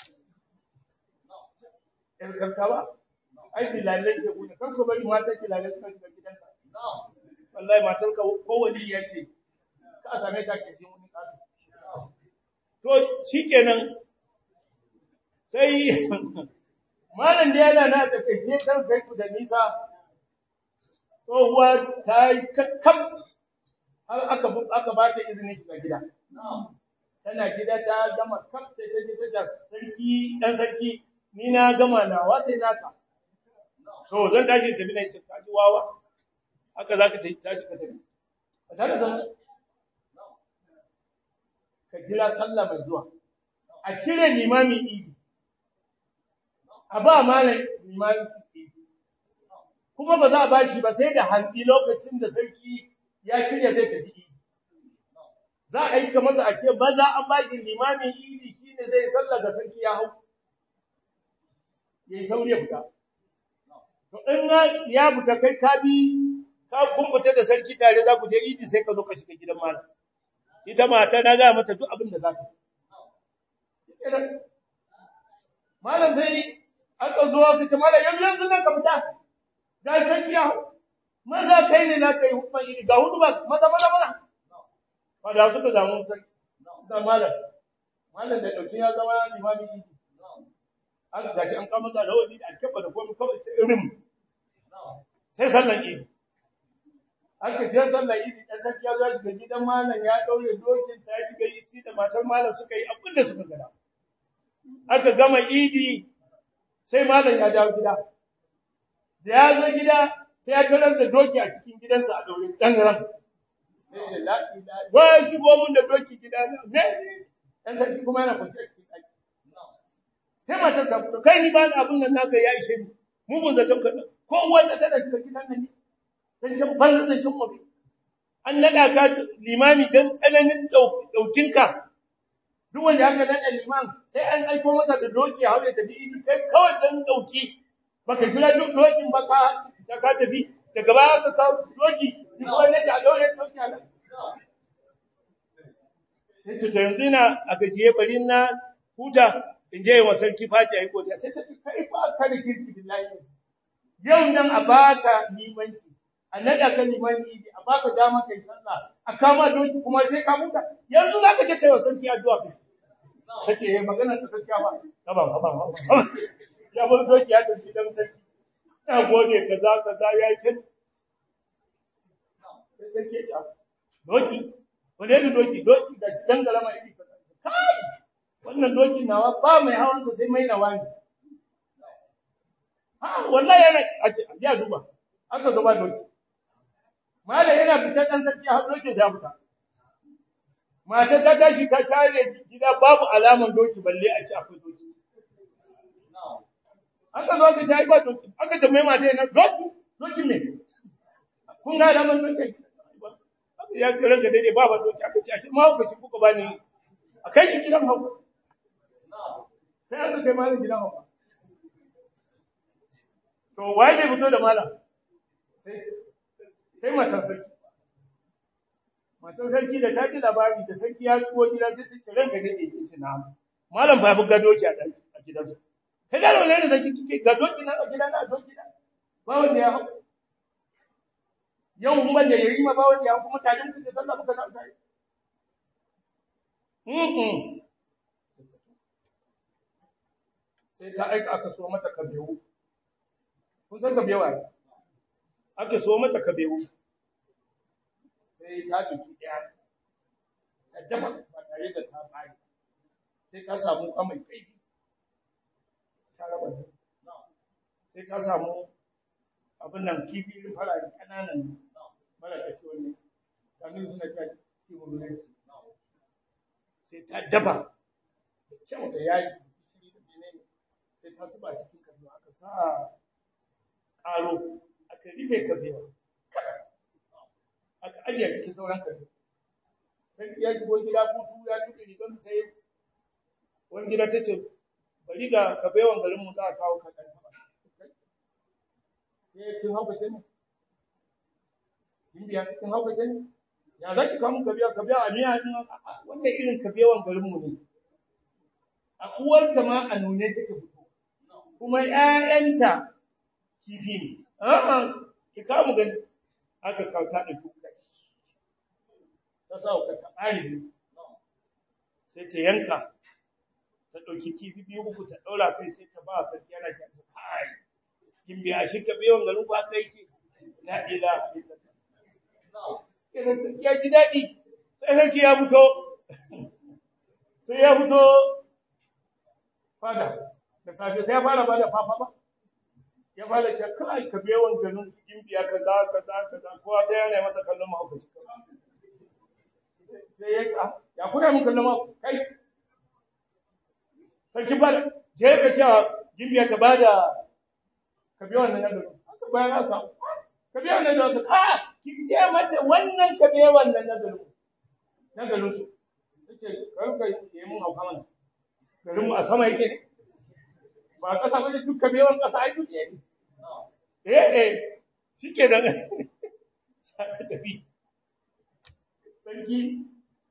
A: in karka ba ai bilalai sai ku ne kan so bari mata bilalai suka shiga gidanka wallahi matar ka ko wali yace ka same ta ke jin wani kasu to shikenan sai malam da yana na da kai sai kan kai ku da nisa tsohuwa ta yi kakkab har aka ba ta izinin shiga gida tana gida ta gama kaf sai ta je ta sarki dan sarki ni na gama nawa sai naka to zan tashi tafi na cikin kaji wawa haka zaka tashi ka tafi ka tare da ka jira sallah mai zuwa a cire limami idi a ba malam limami idi kuma ba za a bashi ba sai da hanzi lokacin da sarki ya shirya zai tafi idi za a yi masa a ce ba za a baki limamin idi shine zai sallah da sarki ya hau yayi sauri ya fita to in ya fita kai ka kun fita da sarki tare za ku je idi sai ka zo ka shiga gidan malam ita mata na ga mata duk abin da za ta malam sai aka zo aka ce malam yanzu nan ka fita ga sarki ya maza kai ne za ka yi hukuma idi ga hudu ba maza fada suka zamu sarki da malam da dauki ya zama limami idi aka gashi an kawo masa rawani da alkaba da komai kawai sai irin sai sallan idi aka je sallan idi dan sarki ya zo shiga gidan malam ya daure dokin sa ya shiga idi da matar malam suka yi abin da suka gada aka gama idi sai malam ya dawo gida da ya zo gida sai ya tarar da doki a cikin gidansa a daure dangaran sai la ilaha wa shigo mun da doki gidana ne dan sarki kuma yana kwance a cikin daki sai matar ta fito kai ni ba abun nan naka ya ishe ni mugun zaton ka ko wanda ta da shiga gidan nan dan can ban da cin mabi an nada ka limami dan tsananin daukinka duk wanda aka nada liman sai an aiko masa da doki hawo ya tafi idi kai kawai dan dauki baka jira dokin ba ka tafi daga baya ka kawo doki ni kuma ne ta daure doki a nan sai to yanzu na aka je bari na huta in je wa sarki fati ayi godiya sai ta kai fa ka da kirki billahi yau nan a baka limanci a nada ka limanci a baka dama kai sallah a kama doki kuma sai ka huta yanzu zaka je kai wa sarki addu'a kai kace magana ta gaskiya ba ya bar doki ya tafi dan sarki na gode kaza yayi tin sai sarki ya ce doki wanda ne doki da shi dangala mai idi kai wannan dokin nawa ba mai hawan sa sai mai nawa ne wallahi yana ya duba aka zo ba doki malai yana fita dan sarki har doki sai fita mata ta tashi ta share gida babu alaman doki balle a ci akwai doki aka zo ka tayi ba doki aka tambaye mata yana doki me kun ga alaman doki ya ce ranka daidai ba doki aka ce ashe ma hukunci kuka bani akai shi gidan hawo sai aka kai malam gidan hawo to waye zai fito da malam sai matar sarki da ta ji labari da sarki ya shigo gida sai ta ce ranka daidai ke ci na malam ba buga doki a gidansa kai da wannan da sarki kike ga doki na a gidana a doki na ba wanda ya hawo yau mun ban da yayi ma ba wani ya kuma tajin ku da sallah muka da tare sai ta aika aka so mata kabewu kun san kabewa aka so mata kabewu sai ta duki daya ta dafa ba tare da ta fari sai ta samu kamar kaifi ta raba sai ta samu abin nan kifi farari kananan mara kashi wani kamin suna cewa kiwon ne sai ta dafa da kyau da yaji sai ta zuba cikin kabewa aka sa ƙaro aka rufe kabewa aka ajiye cikin sauran kabewa sai ya shigo gida hutu ya tuke rigansa sai wani gida ta ce bari ga kabewan garinmu za a kawo kaɗan taɓa kin haukace ne kin biya kin haukace ne ya za ki kawo mun kabewa a miya wanda irin kabewan garinmu ne a uwarta ma a nune take fito kuma ƴaƴanta kifi ne ki kawo mu gani aka kawo ta da duka ta sa ka ta ɓare sai ta yanka ta ɗauki kifi biyu uku ta ɗaura kai sai ta ba sarki yana ce kai kin biya shi ka biyan garin ku aka yake la ilaha illallah idan sarki ya ji daɗi sai sarki ya fito sai ya fito fada da safe sai ya fara bada fafa ba ya fara ce kai ka biyan garin kin biya kaza kowa sai yana masa kallon mahaukaci sai ya kuna mun kallon mahaukaci kai sarki ba je ka cewa gimbiya ta bada ka biya wannan nagarin aka bayan haka ka biya wannan nagarin ki ce mata wannan ka biya wannan nagarin su tace karka yi mun hauka mana garin mu a sama yake ne ba kasa bane duk ka biya wannan kasa ai duk ne shike da saka tafi sarki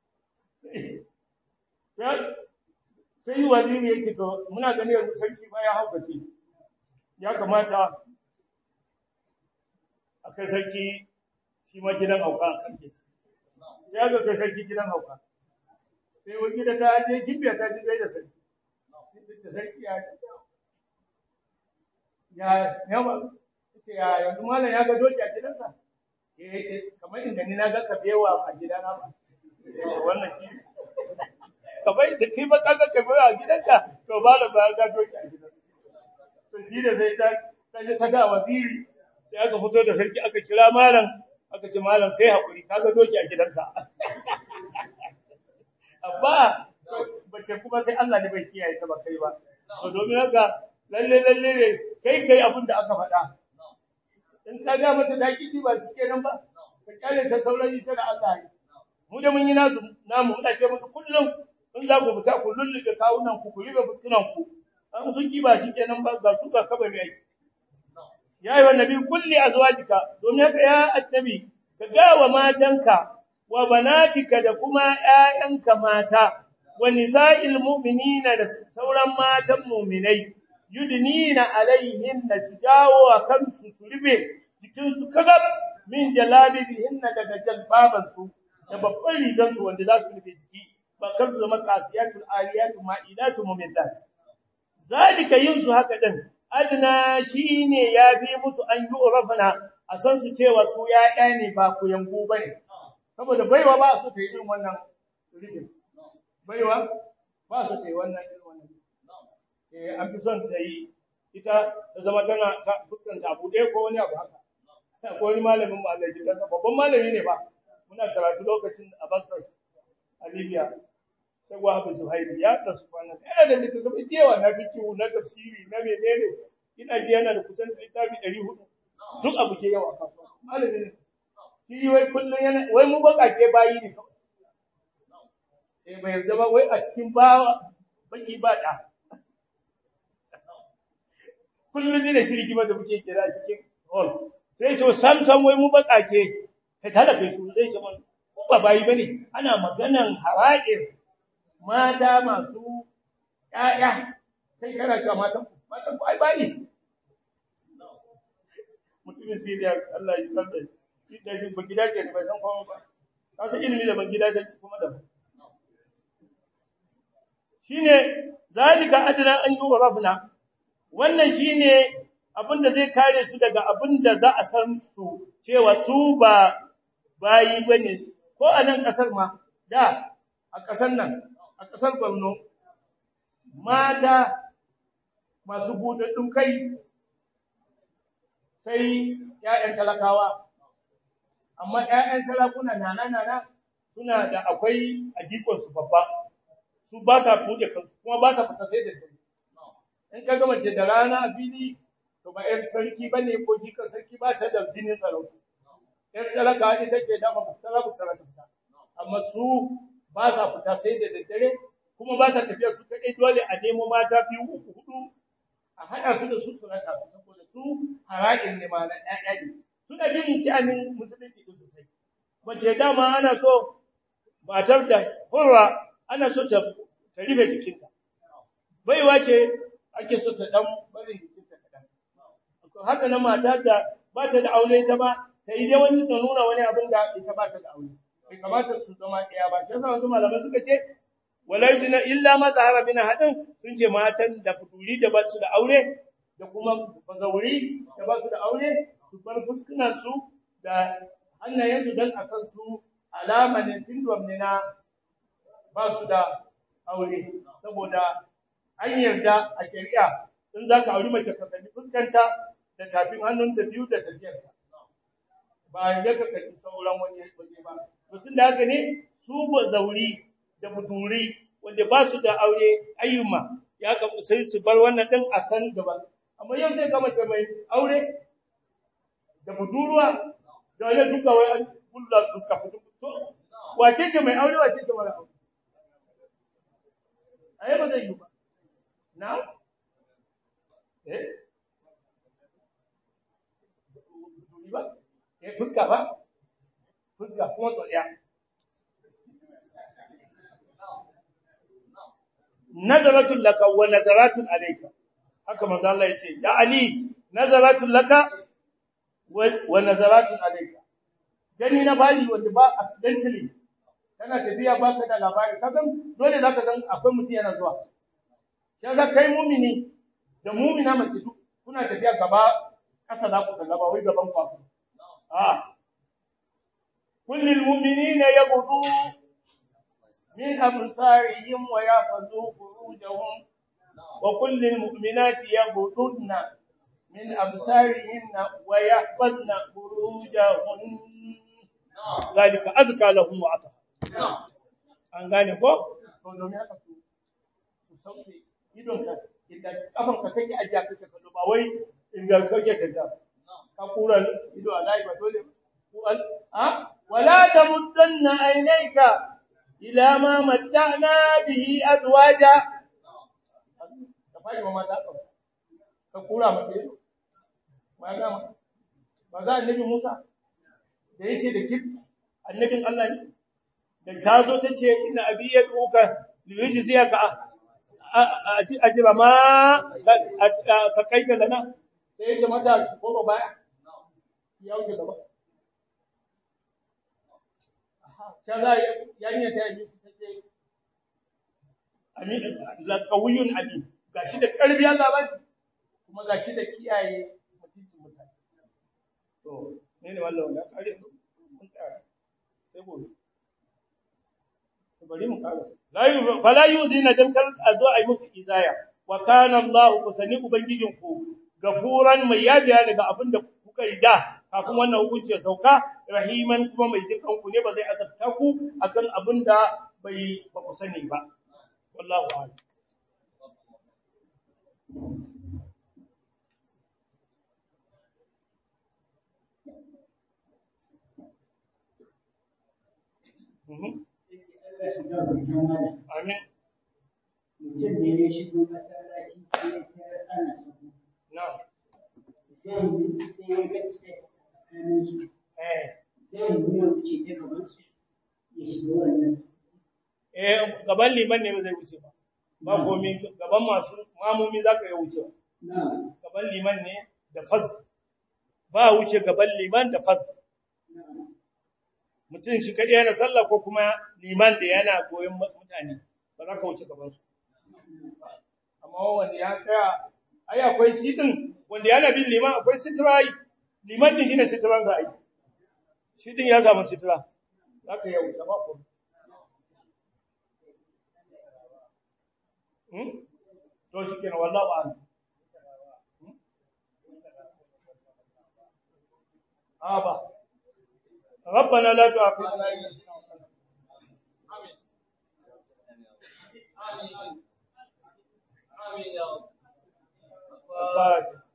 A: sai waziri ya ce to muna gani yanzu sarki ba ya haukace ya kamata a kai sarki shi ma gidan hauka a kan gidi sai aka kai sarki gidan hauka sai wani gida ta je gimbiya ta ji da sarki sai sarki ya yanzu malam ya ga doki a gidansa ya ce kamar inda ni na ga kabewa a gidana ba wannan shi kamar da kai ba ka ga kabewa a gidanka to ba da ba ga doki a gidansa to shi da sai ta je ta ga waziri sai aka fito da sarki aka kira malam aka ce malam sai hakuri ka ga doki a gidanka amma bace kuma sai Allah ne bai kiyaye ta ba kai ba to domin haka lalle ne kai abin da aka faɗa in ka ga mata daki ba shi kenan ba ka kyale ta saurayi ta da Allah mu da mun yi namu muna ce musu kullum in za ku fita ku lulluɓe kawunan ku ku ribe fuskunan ku an sun ba shi kenan ba ga su ka kabari ai ya yi wa nabi kulli azwajika domin haka ya annabi ka ga wa matanka wa banatika da kuma ƴaƴanka mata wa nisa'il mu'minina da sauran matan mu'minai yudnina alaihinna sijawo wa kansu su ribe jikinsu kagab min jalabibihinna daga jalbabansu da babban rigansu wanda za su rufe jiki ba kar su zama kasiyatul aliyatu ma'idatu mu'minat zalika yinsu haka din adna shine yafi musu an yi urafana a san su cewa su ya'ya ne ba ku yango bane saboda baiwa ba su ta yi irin wannan rijin baiwa ba su ta yi wannan irin wannan an fi son ta yi ita ta zama tana ta fuskanta abu ɗaya ko wani abu haka ko wani malamin mu Allah ji kansa babban malami ne ba muna karatu lokacin a Basra a Libya sai Wahab Zuhairi ya rasu kwanan yana da littafi da yawa na fiqhu na tafsiri na menene ina ji yana da kusan littafi 400 duk abu ke yawa kasuwa malami ne shi wai kullun yana wai mu bakake bayi ne bai zama wai a cikin bawa baki ba da kullun ne shirki ba da muke kira a cikin hall sai ce samsan wai mu bakake kai tada kai shi zai ce mun ku ba bayi bane ana maganan hara'ir mata masu ƴaƴa kai kana cewa matan ku ai bayi mutumin Syria Allah ya kalla da ba gidaje ne bai san komai ba kasu ilimi da ban gidaje kuma da shine zalika adna an yu'rafna wannan shine abinda zai kare su daga abinda za a san su cewa su ba bayi bane ko a nan kasar ma da a kasar nan a kasar Borno mata masu budaddun kai sai ƴaƴan talakawa amma ƴaƴan sarakuna nana suna da akwai adikon su babba su ba sa bude kansu kuma ba sa fita sai da dare in ka ga mace da rana a fili to ba ƴar sarki bane ko jikan sarki ba ta da jinin sarauta ƴar talaka ita ce da ba sarauta fita amma su ba sa fita sai da daddare kuma ba sa tafiya su kai dole a nemo mata biyu uku hudu a haɗa su da su raka su saboda su hara'in ne ma na ƴaƴa ne suna bin ci'anin musulunci din sosai mace dama ana so matar da hurra ana so ta rufe jikinta baiwa ce ake so ta dan barin jikinta kadan haka na mata da ba ta da aure ta ba ta yi dai wani nuna wani abin da ita ba ta da aure bai kamata su zama ɗaya ba sai wasu malamai suka ce wala yudina illa ma zahara min hadin sun ce matan da fuduri da ba su da aure da kuma bazauri da ba su da aure su bar fuskunan su da hannayen su dan a san su alama ne syndrome ne na ba su da aure saboda an yarda a shari'a in zaka auri mace ka kalli fuskanta da tafin hannunta biyu da tafiyarta ba ya ka kalli sauran wani waje ba to tunda haka ne su bazauri da buduri wanda ba su da aure ayyuma ya kamu sai su bar wannan din a san gaba amma yau sai ga mace mai aure da budurwa da wani duka wai an kulla fuska fito to wace ce mai aure wace ce mara aure ai ba zai yi ba na ba fuska ba fuska kuma tsoriya nazaratul laka wa nazaratun alayka haka manzo Allah yace ya ali nazaratul laka wa nazaratun alayka gani na bali wanda ba accidentally kana tafiya ba ka da labari kasan dole zaka san akwai mutum yana zuwa sai ka kai mu'mini da mu'mina mace duk kuna tafiya gaba kasa za ku kalla ba wai gaban ku kullul mu'minina yaghdu من أبصارهم ويحفظوا فروجهم وكل المؤمنات يغضضن من أبصارهن ويحفظن فروجهن ذلك أزكى لهم وأطهر an gane ko to domin haka su sauke idonka idan kafanka kake ajiya kake kallo ba wai inda kake tada ka kura ido a layi ba dole wala tamuddanna aynayka ila ma matta'na bihi azwaja tafai ma mata ka kura mace ba za annabi Musa da yake da kif annabin Allah ne da tazo tace inna abi yaduka liyujziyaka ajra ma sakaita lana sai yace mata ko ba ya wuce gaba kaza yarinya ta yi su tace amin la qawiyun abi gashi da karbi Allah ba kuma gashi da kiyaye mutuncin mutane to ne wallahi da kare mun kare sai gobe bari mu kare fala yuzina dan kar azo ai musu izaya wa kana Allah kusani ubangijin ku gafuran mai yabiya daga abinda kuka yi da kafin wannan hukunci ya sauka rahiman kuma mai jin kanku ne ba zai azabta ku akan abinda bai ba ku sani ba wallahu a'lam amin
C: mutum ne ya shigo masallaci sai ya ana sabu
A: na'am
C: sai ya ga space tsakanin su sai ya wuce ta gaban su ya shiga wannan
A: gaban liman ne ba zai wuce ba ba komai gaban masu mamomi zaka yi wuce
C: na'am
A: gaban liman ne da faz ba wuce gaban liman da faz mutum shi kaɗai yana sallah ko kuma liman da yana goyon mutane ba za ka wuce gaban su amma wanda ya tsaya ai akwai shi din wanda yana bin liman akwai sitira liman din shine sitiran sa ai shi din ya samu sitira za ka yi wuce ba ko to shi kenan wallahi a'lam aba ربنا لا تؤاخذنا إن نسينا آمين آمين آمين يا رب